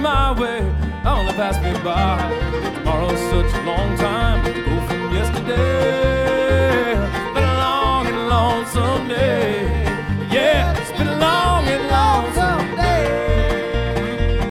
my way only pass me by. Tomorrow's such a long time to go from yesterday. Been a long and lonesome day.